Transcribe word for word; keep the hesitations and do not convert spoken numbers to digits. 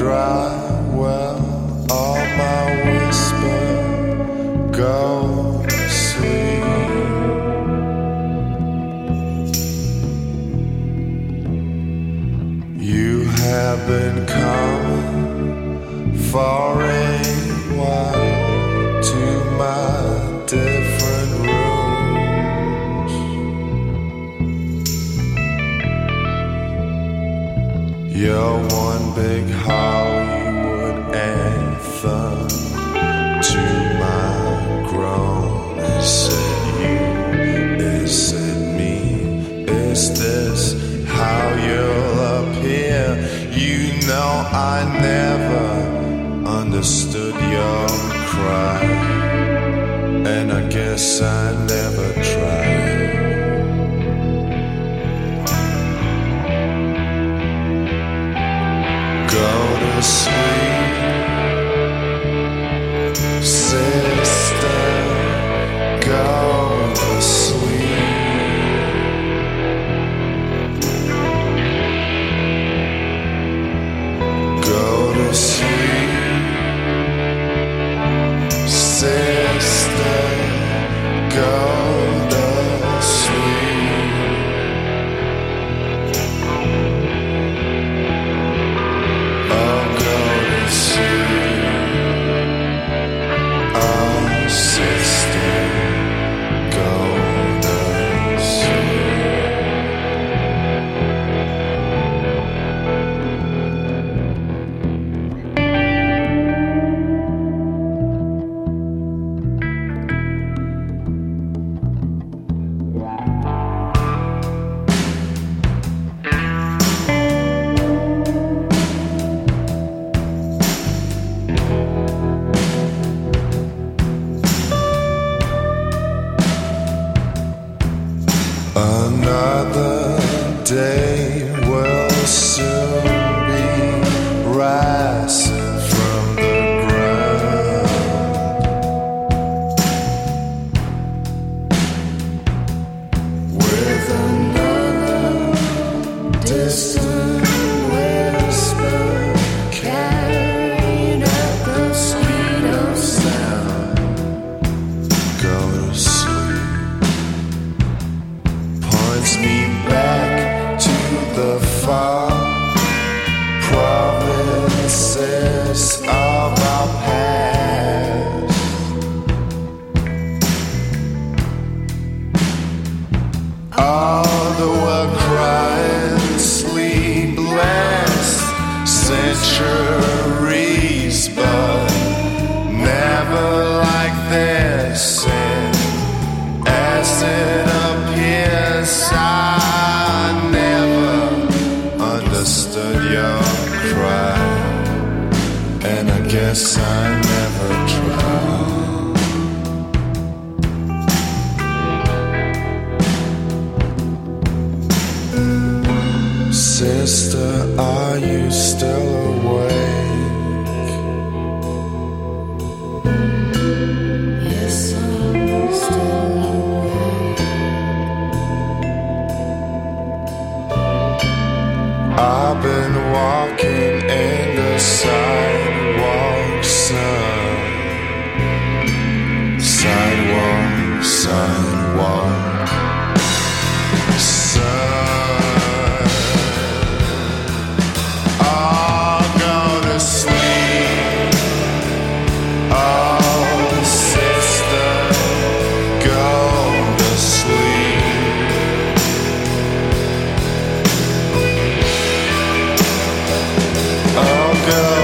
dry well, all my whisper go to sleep. You have been coming for a while to my different rooms. You're one big Hollywood anthem to my groan. Is it you? Is it me? Is this how you'll appear? You know I never understood your cry, and I guess I never tried. Go to sleep, sister, go to sleep. Go to sleep, sister, go to sleep. Oh, go to sleep. Oh, sister, go to sleep. Another day will soon be rising from the ground, with another distant whisper carrying out the speed of sound. Go to sleep, points me back to the far provinces of our past. All the world crying sleepless centuries, but never like this. And as it appears, I never understood your cry, and I guess I never tried. Sister, are you still awake? Yes, I'm still awake. I've been walking in the sidewalk sun. Sidewalk, sidewalk, sun. I'll go to sleep. Oh, sister, go to sleep. Oh, go